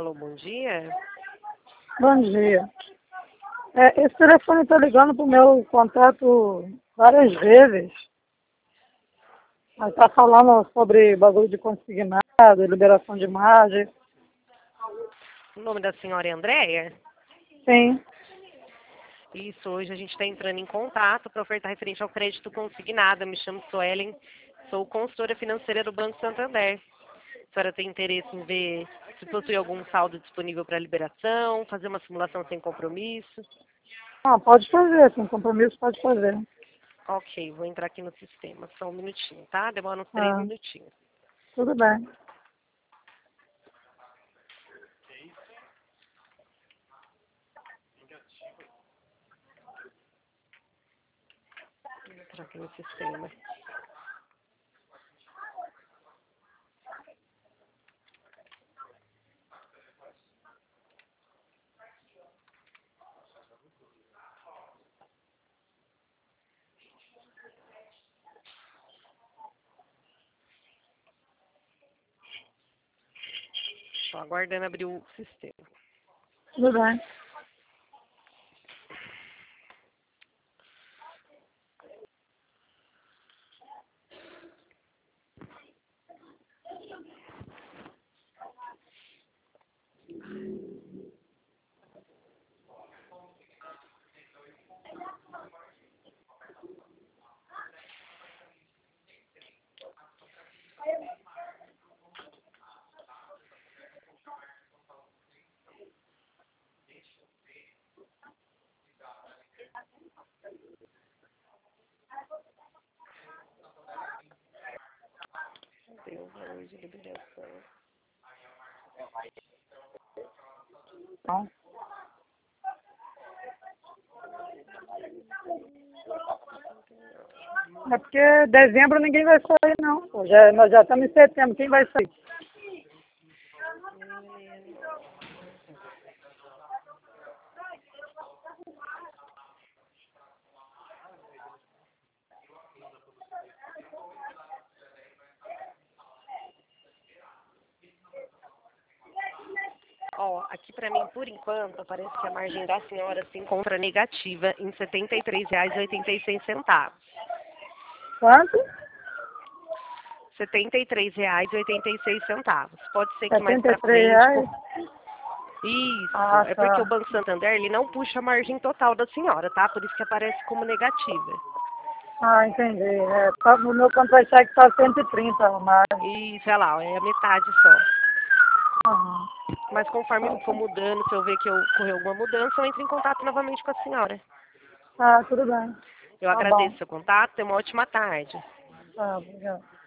Alô, bom dia. Bom dia. Esse telefone está ligando para o meu contato várias vezes. Está falando sobre bagulho de consignado, liberação de imagem. O nome da senhora é Andréia? Sim. Isso, hoje a gente está entrando em contato para ofertar referente ao crédito consignado. Eu me chamo Suelen, sou consultora financeira do Banco Santander. A senhora tem interesse em ver se possui algum saldo disponível para liberação, fazer uma simulação sem compromisso? Ah, pode fazer, sem compromisso pode fazer. Ok, vou entrar aqui no sistema. Só um minutinho, tá? Demora uns 3 Ah, minutinhos. tudo bem. Vou entrar aqui no sistema. Estou aguardando abrir o sistema. Tudo bem. Tem o valor de liberação. Então, é porque dezembro ninguém vai sair, não. Pô, nós já estamos em setembro, quem vai sair? Ó, aqui para mim, por enquanto, parece que a margem da senhora se encontra negativa em R$ 73,86. Quanto? R$ 73,86. Pode ser que mais para frente... R$ 73? Isso, Ah, é porque o tá. Banco Santander ele não puxa a margem total da senhora, tá? Por isso que aparece como negativa. Ah, entendi. No meu contra-cheque está 130, mas... Isso, olha lá, ó, é a metade só. Aham. Mas conforme for mudando, se eu ver que ocorreu alguma mudança, eu entro em contato novamente com a senhora. Ah, tudo bem. Eu Tá bom. agradeço o seu contato, tenha uma ótima tarde. Tá, obrigado.